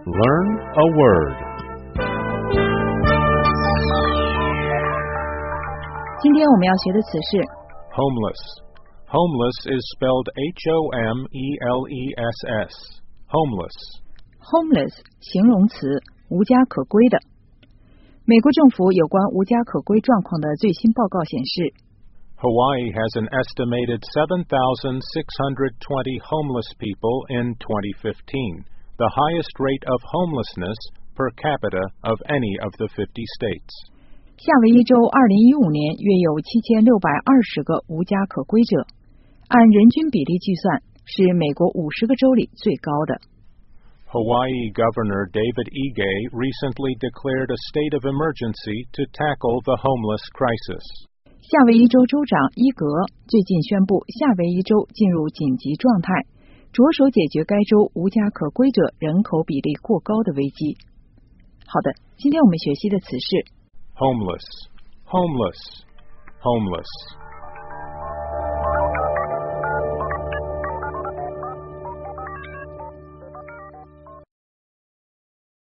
Learn a word. 今天我们要学的词是 Homeless. Homeless is spelled Homeless. Homeless. homeless 形容词，无家可归的。美国政府有关无家可归状况的最新报告显示， Hawaii has an estimated 7,620 homeless people in 2015, the highest rate of homelessness per capita of any of the 50 states. 夏威夷州2015年约有7620个无家可归者，按人均比例计算，是美国50个州里最高的。 Hawaii Governor David Ige recently declared a state of emergency to tackle the homeless crisis. 夏威夷州州长伊格最近宣布，夏威夷州进入紧急状态，着手解决该州无家可归者人口比例过高的危机。好的，今天我们学习的词是 Homeless. Homeless. Homeless.